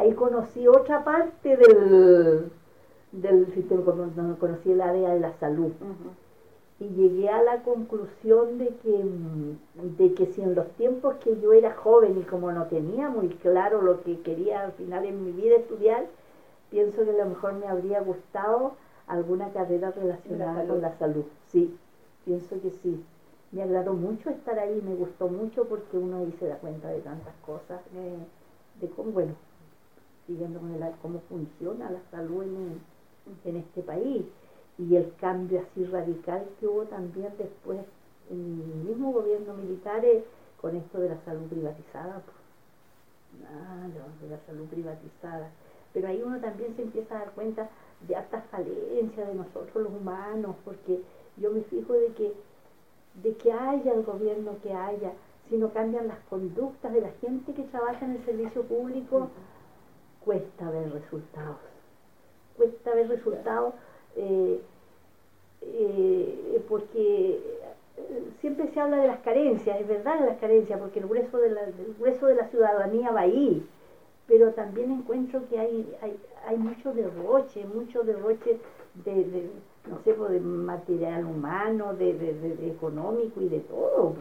ahí conocí otra parte del sistema, conocí el área de la salud. Y llegué a la conclusión de que si en los tiempos que yo era joven y como no tenía muy claro lo que quería al final en mi vida estudiar, pienso que a lo mejor me habría gustado alguna carrera relacionada con la salud. Sí, pienso que sí. Me agradó mucho estar ahí, me gustó mucho porque uno ahí se da cuenta de tantas cosas, de cómo, bueno, siguiendo con cómo funciona la salud en este país. Y el cambio así radical que hubo también después en el mismo gobierno militar con esto de la salud privatizada. De la salud privatizada. Pero ahí uno también se empieza a dar cuenta de hartas falencias de nosotros los humanos, porque yo me fijo de que haya el gobierno que haya, si no cambian las conductas de la gente que trabaja en el servicio público, cuesta ver resultados. Cuesta ver resultados. Porque siempre se habla de las carencias, es verdad de las carencias, porque el grueso de la ciudadanía va ahí, pero también encuentro que hay mucho derroche no sé, de material humano, de económico y de todo.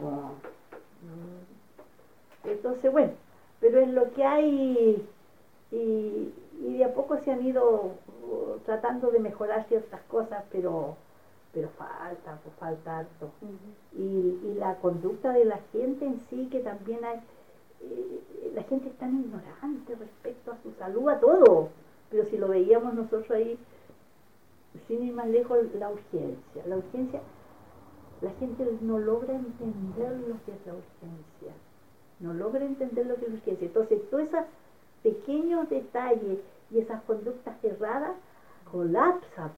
Entonces, bueno, pero es lo que hay y de a poco se han ido tratando de mejorar ciertas cosas, pero falta harto. Y la conducta de la gente en sí, que también hay, la gente es tan ignorante respecto a su salud, a todo, pero si lo veíamos nosotros ahí, sin ir más lejos, la urgencia, la gente no logra entender lo que es la urgencia, no logra entender lo que es la urgencia. Entonces, todos esos pequeños detalles y esas conductas erradas colapsan.